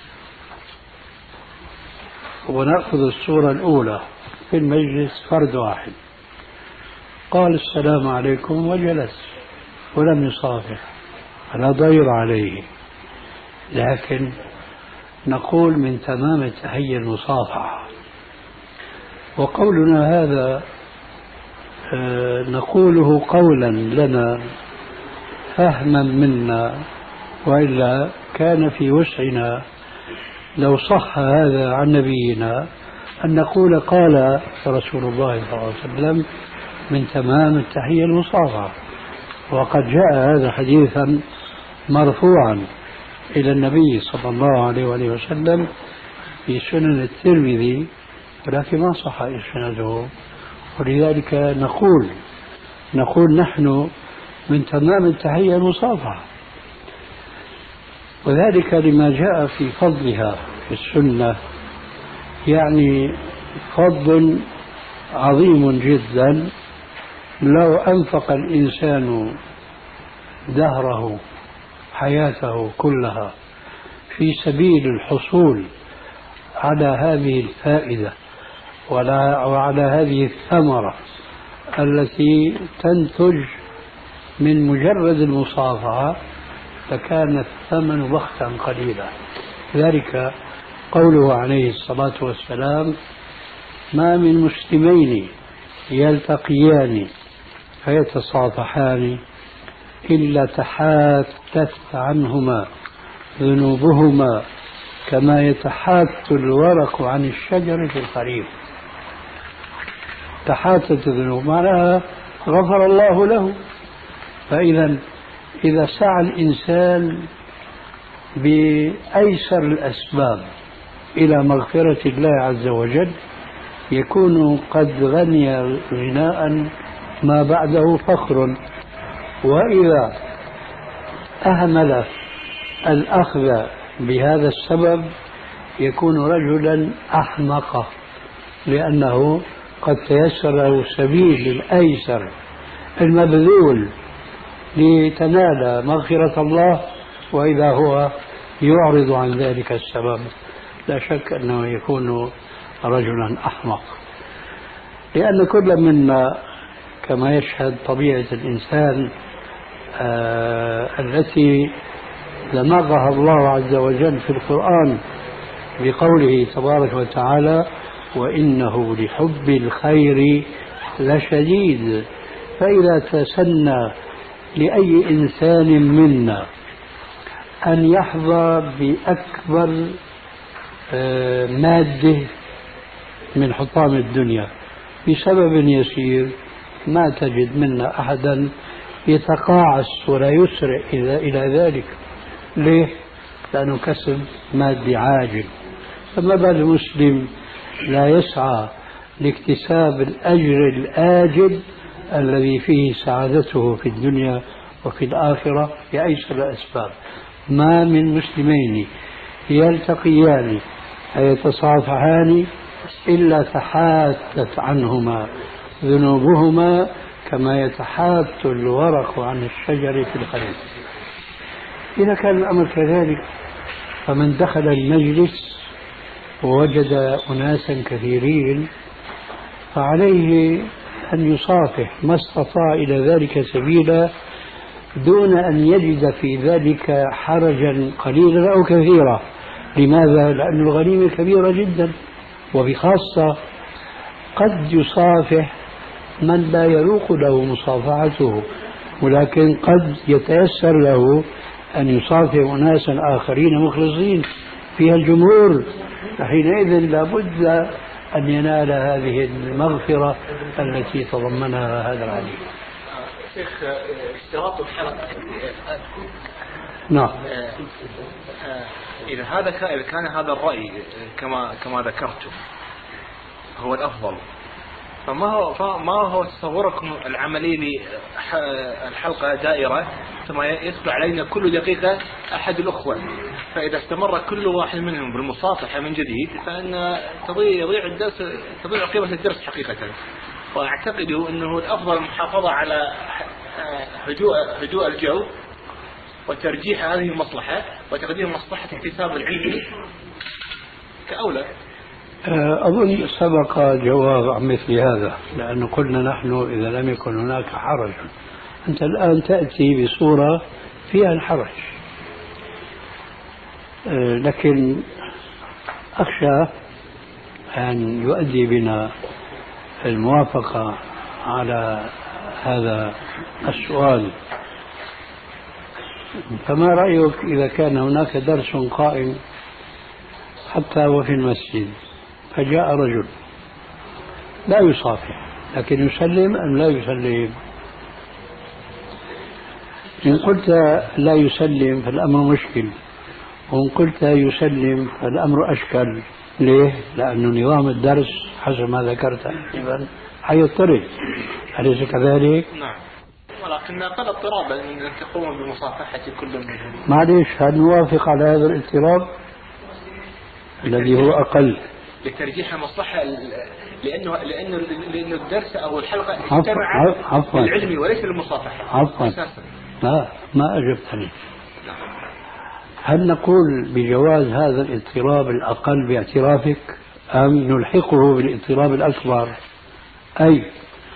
ونأخذ الصورة الأولى في المجلس فرد واحد قال السلام عليكم وجلس ولم يصافح فلا ضير عليه، لكن نقول من تمام التحية المصافحة. وقولنا هذا نقوله قولا لنا فهما منا، وإلا كان في وسعنا لو صح هذا عن نبينا أن نقول قال رسول الله صلى الله عليه وسلم من تمام التحية المصافحة. وقد جاء هذا حديثا مرفوعا إلى النبي صلى الله عليه وآله وسلم في سنن الترمذي، ولكن ما صح إسناده، ولذلك نقول نحن من تمام التحية المصافحة، وذلك لما جاء في فضلها في السنة، يعني فضل عظيم جدا. لو أنفق الإنسان دهره حياته كلها في سبيل الحصول على هذه الفائدة وعلى هذه الثمرة التي تنتج من مجرد المصافحة، فكان الثمن بخسا قليلا. ذلك قوله عليه الصلاة والسلام: ما من مسلمين يلتقيان فيتصافحان إلا تحاتت عنهما ذنوبهما كما يتحات الورق عن الشجر في الخريف. تحاتت الذنوب معناها غفر الله له. إذا سعى الإنسان بأيسر الأسباب إلى مغفرة الله عز وجل يكون قد غني غناء ما بعده فخر. وإذا أهمل الأخذ بهذا السبب يكون رجلا أحمق، لأنه قد تيسر له السبيل الأيسر المبذول لتنال مغفرة الله، وإذا هو يعرض عن ذلك السبب لا شك أنه يكون رجلا أحمق. لأن كل منا كما يشهد طبيعة الإنسان التي دمغها الله عز وجل في القرآن بقوله تبارك وتعالى: وإنه لحب الخير لشديد. فإذا تسنى لأي إنسان منا أن يحظى بأكبر مادة من حطام الدنيا بسبب يسير، ما تجد منا أحدا يتقاعس ولا يسرع إلى ذلك. ليه؟ لأنه كسب مادي عاجل. فما بال المسلم لا يسعى لاكتساب الأجر الآجل الذي فيه سعادته في الدنيا وفي الآخرة بأيسر الأسباب. ما من مسلمين يلتقيان يتصافحان إلا تحاتت عنهما ذنوبهما كما يتحات الورق عن الشجر في الخريف. إذا كان الأمر كذلك، فمن دخل المجلس ووجد أناسا كثيرين فعليه أن يصافح ما استطاع إلى ذلك سبيلا، دون أن يجد في ذلك حرجا قليلا أو كثيرا. لماذا؟ لأن الغنيمة كبيرة جدا، وبخاصة قد يصافح من لا يروق له مصافحته، ولكن قد يتيسر له أن يصافح أناسا آخرين مخلصين فيها الجمهور، فحينئذ لابد أن ينال هذه المغفرة التي تضمنها هذا الحديث. شيخ، اشتراط الحلقة نعم. إذا كان هذا الرأي كما ذكرتم هو الأفضل، فما هو تصوركم العملي للحلقة دائرة ثم يدخل علينا كل دقيقة أحد الأخوة، فإذا استمر كل واحد منهم بالمصافحة من جديد فإن يضيع الدرس، تضيع قيمة الدرس حقيقة. وأعتقد أنه الأفضل المحافظة على هدوء الجو وترجيح هذه المصلحة وتقديم مصلحة اكتساب العلم كأولى. أظن سبق جواب عن مثل هذا، لأنه قلنا نحن إذا لم يكن هناك حرج. أنت الآن تأتي بصورة فيها الحرج، لكن أخشى أن يؤدي بنا الموافقة على هذا السؤال. فما رأيك إذا كان هناك درس قائم حتى وفي المسجد، فجاء رجل لا يصافح لكن يسلم أم لا يسلم؟ إن قلت لا يسلم فالأمر مشكل، وإن قلت يسلم فالأمر أشكل. ليه؟ لأن نظام الدرس حسب ما ذكرت حيضطرب، أليس كذلك؟ نعم، ولكن قد اضطرابا أن تقوم بمصافحة كل منهم. معليش، هل نوافق على هذا الاضطراب الذي هو أقل لترجيح المصلحة؟ لأنه الدرس أو الحلقة اجتمع للعلم وليس للمصافحة. عفوا، لا، ما أجبتني. هل نقول بجواز هذا الاضطراب الأقل باعترافك أم نلحقه بالاضطراب الأكبر؟ أي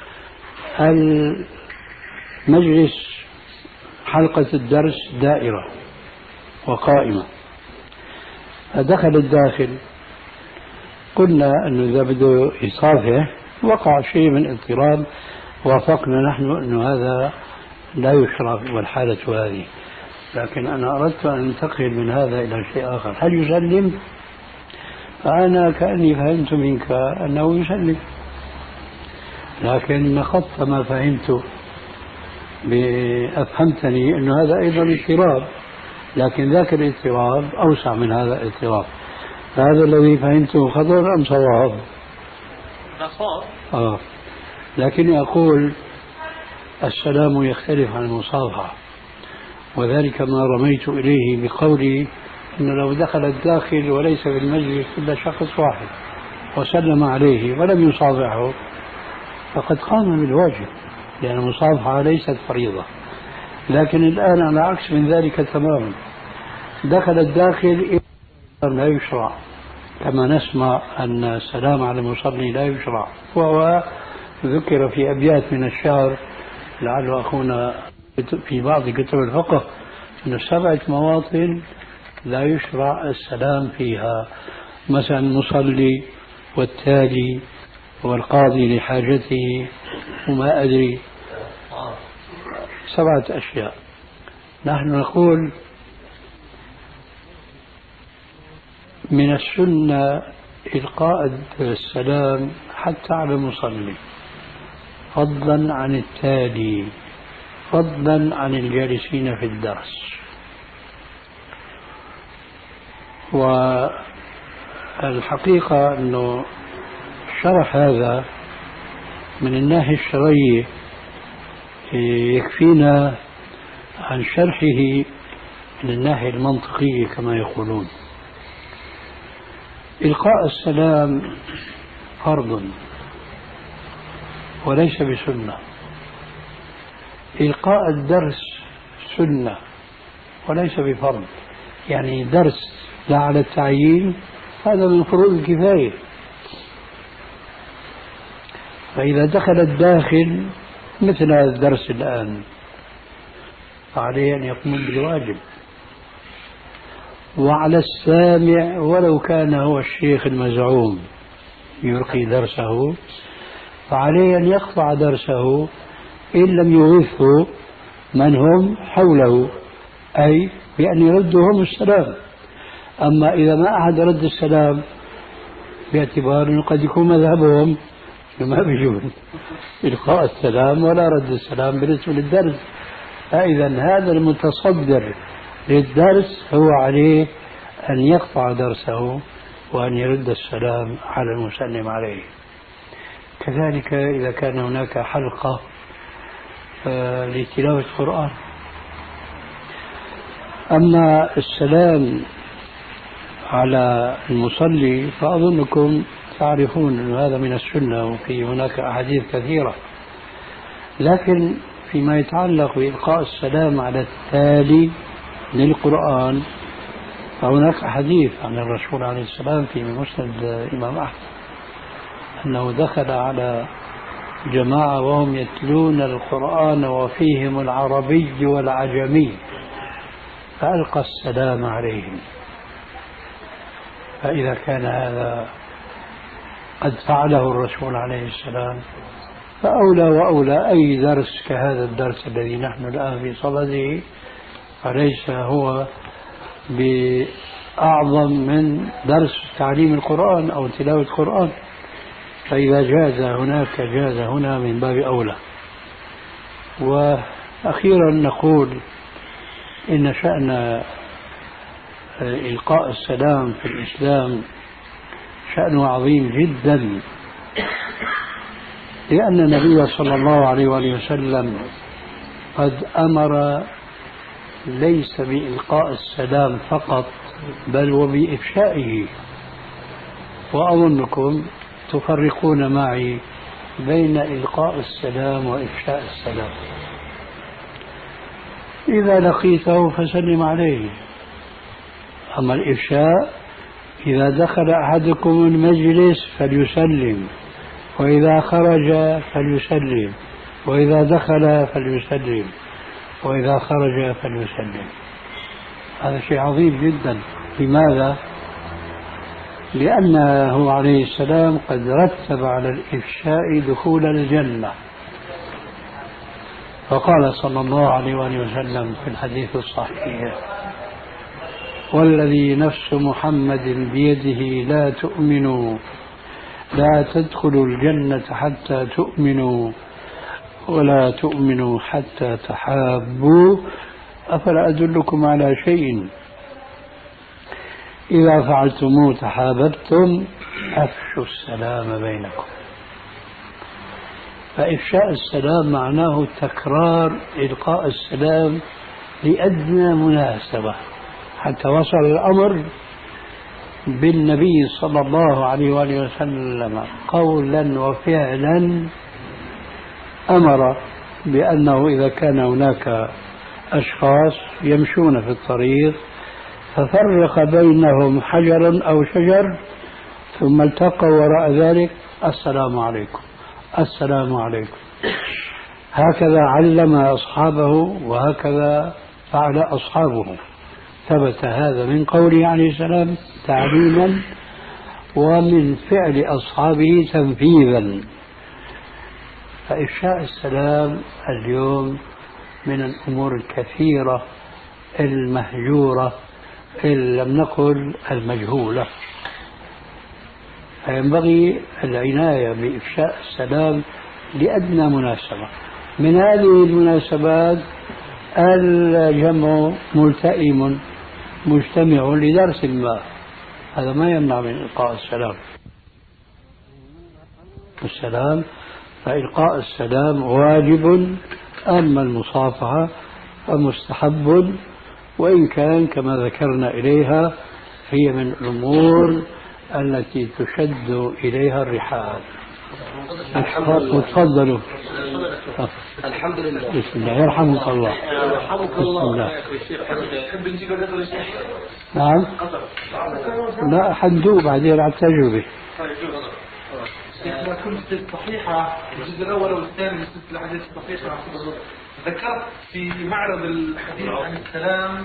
المجلس حلقة الدرس دائرة وقائمة، فدخل الداخل، قلنا أنه إذا بده يصافح وقع شيء من اضطراب، وافقنا نحن أنه هذا لا يشرع والحالة هذه. لكن أنا أردت أن أنتقل من هذا إلى شيء آخر. هل يسلم؟ فأنا كأني فهمت منك أنه يسلم، لكن نقضت ما فهمته أفهمتني أنه هذا أيضا اضطراب، لكن ذاك الاضطراب أوسع من هذا الاضطراب. فهذا الذي فهمته خطأ أم صواب؟ صواب. لكن أقول السلام يختلف عن المصافحة، وذلك ما رميت إليه بقولي أنه لو دخل الداخل وليس في المجلس إلا شخص واحد وسلم عليه ولم يصافحه فقد قام بالواجب، لأن المصافحة ليست فريضة. لكن الآن على عكس من ذلك تماما، دخل الداخل لا يشرع، كما نسمع أن السلام على المصلي لا يشرع، وهو ذكر في أبيات من الشعر لعل أخونا في بعض كتب الفقه أن 7 مواطن لا يشرع السلام فيها، مثلا المصلي والتالي والقاضي لحاجته وما أدري، 7 أشياء. نحن نقول من السنة إلقاء السلام حتى على المصلي، فضلا عن التالي، فضلا عن الجالسين في الدرس. والحقيقة أنه شرح هذا من الناحية الشرعية يكفينا عن شرحه من الناحية المنطقية كما يقولون. إلقاء السلام فرض وليس بسنة، إلقاء الدرس سنة وليس بفرض. يعني درس لا على التعيين هذا من فروض الكفاية، فإذا دخل الداخل مثل هذا الدرس الآن فعليه أن يقوم بالواجب، وعلى السامع ولو كان هو الشيخ المزعوم يلقي درسه فعليه أن يقطع درسه إن لم يغثه من هم حوله، أي بأن يردوا هم السلام. أما إذا ما أحد رد السلام باعتبار أنه قد يكون مذهبهم ما بيجوز إلقاء السلام ولا رد السلام بالنسبة للدرس، فإذا هذا المتصدر للدرس هو عليه أن يقطع درسه وأن يرد السلام على المسلم عليه. كذلك إذا كان هناك حلقة لتلاوة القرآن. أما السلام على المصلي فأظنكم تعرفون أن هذا من السنة، وفي هناك أحاديث كثيرة. لكن فيما يتعلق بإلقاء السلام على التالي للقرآن فهناك حديث عن الرسول عليه السلام في مسند الإمام أحمد أنه دخل على جماعة وهم يتلون القرآن وفيهم العربي والعجمي فألقى السلام عليهم. فإذا كان هذا قد فعله الرسول عليه السلام فأولى وأولى أي درس كهذا الدرس الذي نحن الآن في صدده فليس هو بأعظم من درس تعليم القرآن أو تلاوة القرآن، فإذا جاز هناك جاز هنا من باب أولى. وأخيرا نقول إن شأن إلقاء السلام في الإسلام شأنه عظيم جدا، لأن النبي صلى الله عليه وآله وسلم قد أمر ليس بإلقاء السلام فقط بل وبإفشائه. وأظنكم تفرقون معي بين إلقاء السلام وإفشاء السلام. إذا لقيته فسلم عليه، أما الإفشاء إذا دخل أحدكم المجلس فليسلم، وإذا خرج فليسلم، وإذا دخل فليسلم، وإذا خرج فليسلم. هذا شيء عظيم جدا. لماذا؟ لأنه عليه السلام قد رتب على الإفشاء دخول الجنة، فقال صلى الله عليه وآله وسلم في الحديث الصحيح: والذي نفس محمد بيده لا تؤمنوا لا تدخلوا الجنة حتى تؤمنوا ولا تؤمنوا حتى تحابوا، أفلا أدلكم على شيء إذا فعلتموه تحاببتم أفشوا السلام بينكم. فإفشاء السلام معناه تكرار إلقاء السلام لأدنى مناسبة، حتى وصل الأمر بالنبي صلى الله عليه وآله وسلم قولا وفعلا أمر بأنه إذا كان هناك أشخاص يمشون في الطريق ففرق بينهم حجر أو شجر ثم التقوا وراء ذلك السلام عليكم السلام عليكم. هكذا علم أصحابه وهكذا فعل أصحابه. ثبت هذا من قوله عليه السلام تعليما ومن فعل أصحابه تنفيذا. فإفشاء السلام اليوم من الأمور الكثيرة المهجورة إن لم نقل المجهولة، فينبغي العناية بإفشاء السلام لأدنى مناسبة. من هذه المناسبات الجمع ملتئم مجتمع لدرس ما، هذا ما يمنع من إلقاء السلام. فإلقاء السلام واجب، أما المصافحة فمستحب، وإن كان كما ذكرنا إليها هي من الأمور التي تشد إليها الرحال. تفضلوا. الحمد لله. بسم الله يرحمك الله. يرحمك الله. نعم. لا حدوا بعدين على التجربة. شيخنا كل صحيحة الجزء الأول والثاني من الأحاديث الصحيحة ذكرت في معرض الحديث عن السلام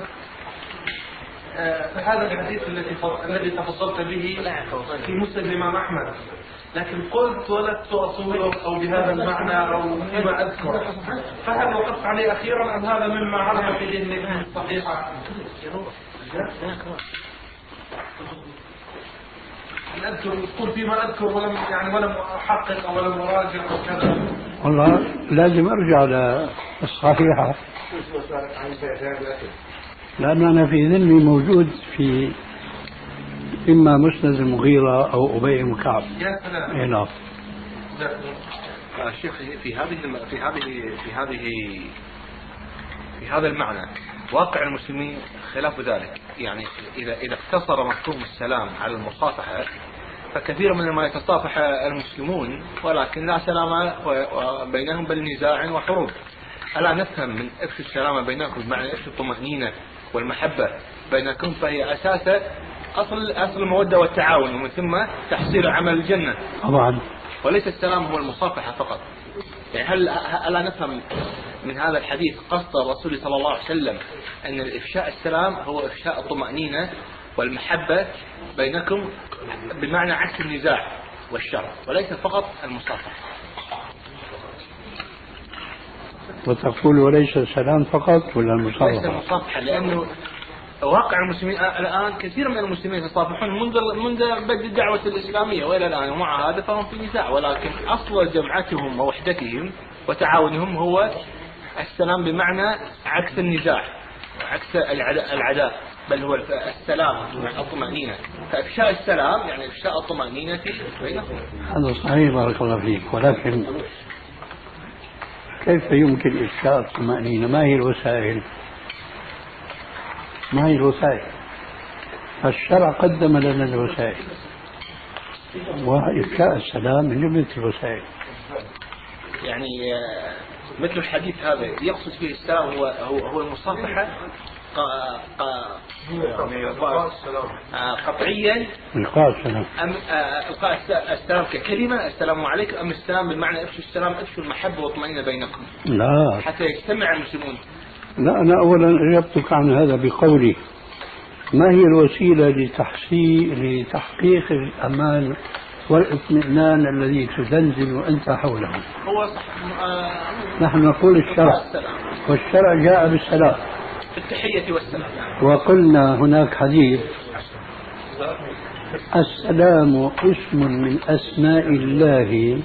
فهذا الحديث الذي تفضلت به في مسند الإمام أحمد، لكن قلت ولست أصوله أو بهذا المعنى أو فيما أذكر، فهل وقفت عليه أخيرا أم هذا مما عرف في ذهنك من الصحيحة؟ أذكر قل فيما أذكر ولم أحقق أو ولم أراجع أو كذا. والله لازم أرجع للصحيحة، لأن أنا في ذهني موجود في إما مسند المغيرة أو أبي بن كعب. يا سلام. نعم. شيخ في هذا المعنى واقع المسلمين خلاف ذلك، يعني إذا اقتصر مفهوم السلام على المصافحة فكثير من ما يتصافح المسلمون ولكن لا سلام بينهم بل نزاع وحروب. ألا نفهم من إفشاء السلام بينكم بمعنى إفشاء الطمأنينة والمحبة بينكم فهي أساس أصل المودة والتعاون ومن ثم تحصيل عمل الجنة طبعا، وليس السلام هو المصافحة فقط. يعني ألا نفهم من هذا الحديث قصد الرسول صلى الله عليه وسلم أن الإفشاء السلام هو إفشاء الطمأنينة والمحبة بينكم بمعنى عكس النزاع والشر وليس فقط المصافحة. وتقول وليس السلام فقط ولا المصافحة؟ ليس المصافحة، لأنه واقع المسلمين الآن كثير من المسلمين يتصافحون منذ بدء الدعوة الإسلامية وإلى الآن، ومع هذا فهم في نزاع، ولكن أصل جمعتهم ووحدتهم وتعاونهم هو السلام بمعنى عكس النزاع وعكس العداء، بل هو السلام الطمأنينة. فإفشاء السلام يعني إفشاء الطمأنينة بينهم. هذا صحيح بارك الله فيك، ولكن كيف يمكن إفشاء الطمأنينة؟ ما هي الوسائل؟ فالشرع قدم لنا الوسائل، وإفشاء السلام من جملة الوسائل. يعني مثل الحديث هذا يقصد فيه السلام هو المصافحة قطعيا أم إلقاء السلام ككلمة السلام عليكم، أم السلام بمعنى افشوا السلام افشوا المحبة والطمأنينة بينكم لا حتى يجتمع المسلمون؟ لا، أنا أولا أجبتك عن هذا بقولي ما هي الوسيلة لتحقيق الأمان والاطمئنان الذي تزلزل أنت حوله؟ هو صح. نحن نقول الشرع، والشرع جاء بالسلام التحية والسلام. وقلنا هناك حديث السلام اسم من أسماء الله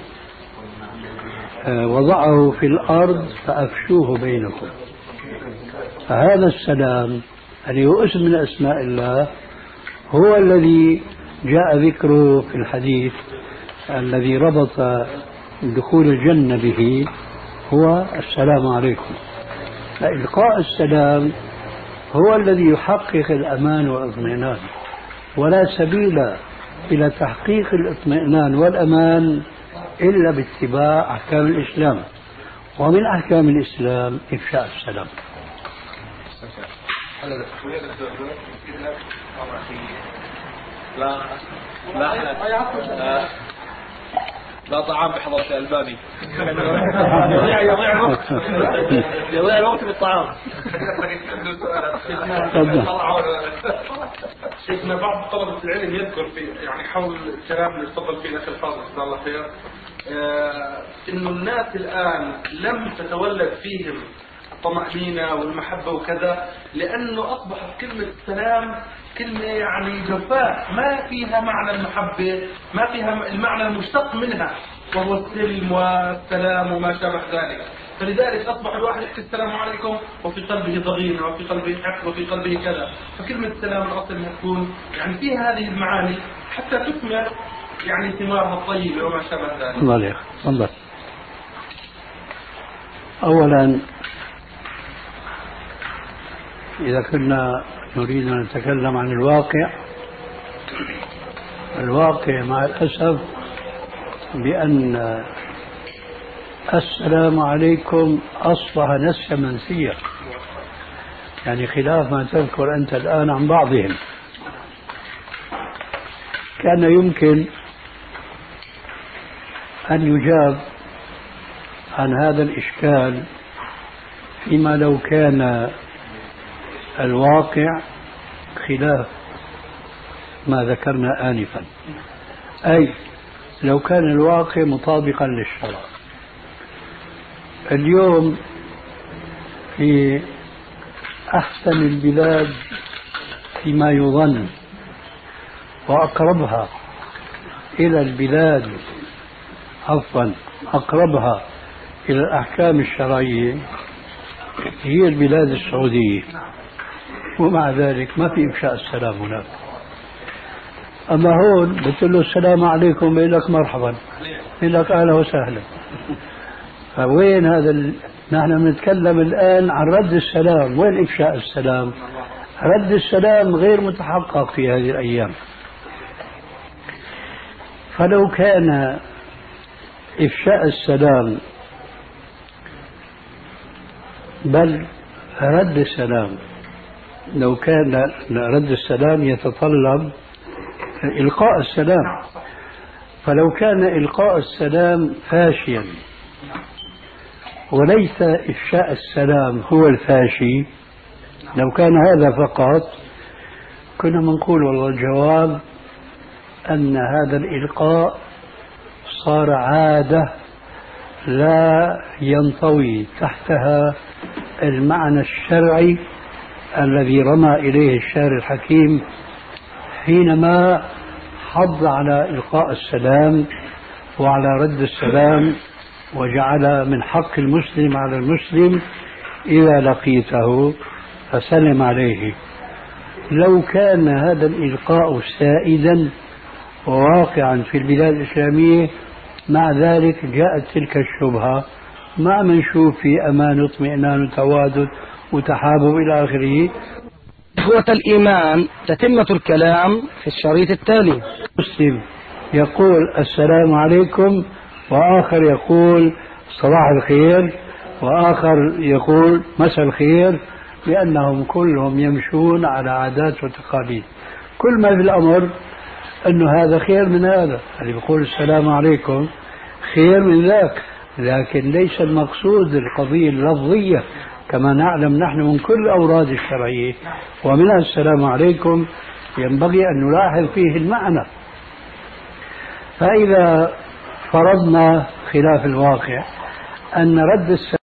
وضعه في الأرض فأفشوه بينكم. فهذا السلام الذي هو اسم من أسماء الله هو الذي جاء ذكره في الحديث الذي ربط دخول الجنة به هو السلام عليكم. فإلقاء السلام هو الذي يحقق الأمان والاطمئنان، ولا سبيل إلى تحقيق الاطمئنان والأمان إلا باتباع أحكام الإسلام، ومن أحكام الإسلام إفشاء السلام. لا طعام بحضرة الألباني. يضيع الوقت بالطعام. شيخنا بعض طلبة العلم يذكر في يعني حول الكلام اللي تفضل فيه الأخ الفاضل جزاه الله خير، إنه الناس الآن لم تتولد فيهم الطمأنينة والمحبة وكذا، لأنه أصبحت كلمة السلام كلمة يعني جفاء ما فيها معنى المحبة، ما فيها المعنى المشتق منها وهو السلم والسلام وما شابه ذلك. فلذلك أصبح الواحد يحكي السلام عليكم وفي قلبه ضغينة وفي قلبه حقد وفي قلبه كذا. فكلمة السلام الأصل أنها تكون يعني فيها هذه المعاني حتى تثمر يعني ثمارها الطيبة وما شابه ذلك. الله عليك. تفضل. أولا إذا كنا نريد أن نتكلم عن الواقع مع الأسف بأن السلام عليكم أصبح نسيا منسيا، يعني خلاف ما تذكر أنت الآن عن بعضهم. كان يمكن أن يجاب عن هذا الإشكال فيما لو كان الواقع خلاف ما ذكرنا آنفا، أي لو كان الواقع مطابقا للشرع. اليوم في أحسن البلاد فيما يظن وأقربها إلى البلاد أقربها إلى الأحكام الشرعية هي البلاد السعودية، ومع ذلك ما في إفشاء السلام هناك. أما هون بتقول له السلام عليكم بيقول لك مرحبا، بيقول لك أهلا وسهلا. فوين هذا نحن بنتكلم الآن عن رد السلام، وين إفشاء السلام؟ رد السلام غير متحقق في هذه الأيام. فلو كان إفشاء السلام بل رد السلام، لو كان رد السلام يتطلب إلقاء السلام، فلو كان إلقاء السلام فاشيا وليس إفشاء السلام هو الفاشي، لو كان هذا فقط كنا منقول والله الجواب أن هذا الإلقاء صار عادة لا ينطوي تحتها المعنى الشرعي الذي رمى إليه الشاعر الحكيم حينما حض على إلقاء السلام وعلى رد السلام، وجعل من حق المسلم على المسلم إذا لقيته فسلم عليه. لو كان هذا الإلقاء سائدا وواقعا في البلاد الإسلامية، مع ذلك جاءت تلك الشبهة ما منشوف في أمان واطمئنان وتوادد وتحابب إلى آخره. إخوة الإيمان، تتمة الكلام في الشريط التالي. مسلم يقول السلام عليكم، وآخر يقول صباح الخير، وآخر يقول مساء الخير، لأنهم كلهم يمشون على عادات وتقاليد. كل ما في الأمر أنه هذا خير من هذا، اللي بيقول السلام عليكم خير من ذاك، لكن ليس المقصود القضية اللفظية كما نعلم نحن من كل الأوراد الشرعية، ومنها السلام عليكم ينبغي أن نلاحظ فيه المعنى. فإذا فرضنا خلاف الواقع أن رد السلام